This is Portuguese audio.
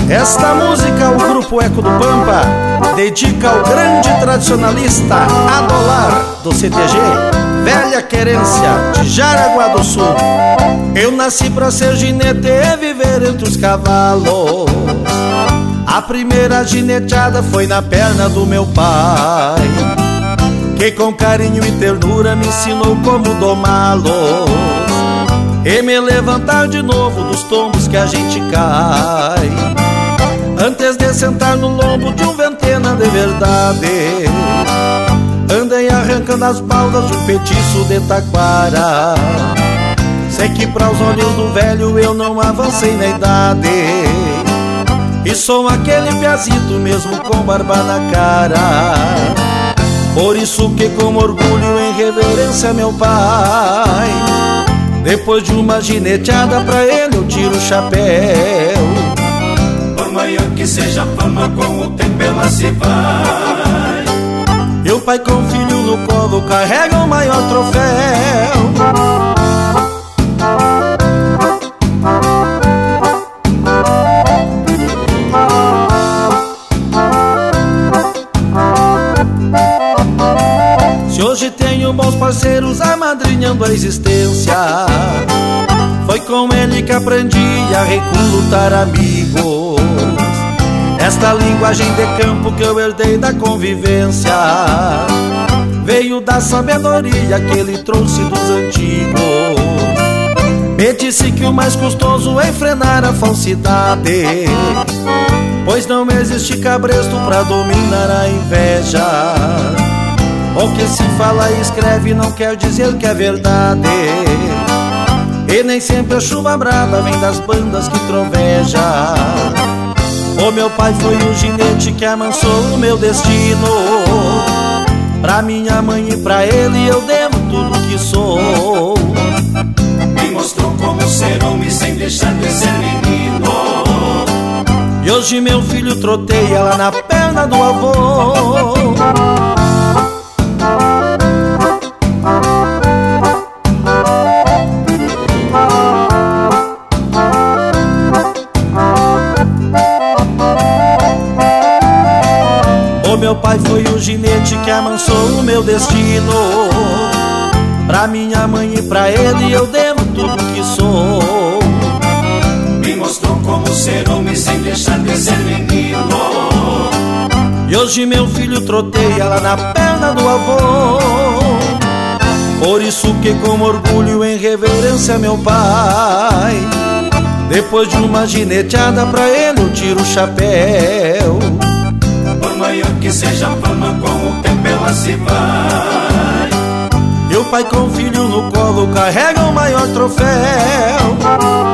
Esta música o Grupo Eco do Pampa dedica ao grande tradicionalista Adolar do CTG Velha Querência de Jaraguá do Sul. Eu nasci pra ser ginete e viver entre os cavalos. A primeira gineteada foi na perna do meu pai, que com carinho e ternura me ensinou como domá-los e me levantar de novo dos tombos que a gente cai, antes de sentar no lombo de um ventena de verdade. Andei arrancando as baldas de um petiço de taquara. Sei que para os olhos do velho eu não avancei na idade, e sou aquele piazito mesmo com barba na cara. Por isso que com orgulho em reverência meu pai, depois de uma gineteada pra ele eu tiro o chapéu. Por maior que seja a fama, com o tempo ela se vai. E o pai com filho no colo carrega o maior troféu. Se hoje tenho bons parceiros amadrinhando a existência, foi com ele que aprendi a recrutar amigos. Esta linguagem de campo que eu herdei da convivência veio da sabedoria que ele trouxe dos antigos. Me disse que o mais custoso é frenar a falsidade, pois não existe cabresto pra dominar a inveja. O que se fala e escreve não quer dizer que é verdade, e nem sempre a chuva brava vem das bandas que trovejam. O meu pai foi o ginete que amansou o meu destino. Pra minha mãe e pra ele eu devo tudo que sou. Me mostrou como ser homem sem deixar de ser menino. E hoje meu filho troteia lá na perna do avô. Meu pai foi o ginete que amansou o meu destino. Pra minha mãe e pra ele eu devo tudo que sou. Me mostrou como ser homem sem deixar de ser menino. E hoje meu filho troteia lá na perna do avô. Por isso que com orgulho em reverência meu pai, depois de uma gineteada pra ele eu tiro o chapéu. Por maior que seja a fama, com o tempo ela se vai. E o pai com filho no colo carrega o maior troféu.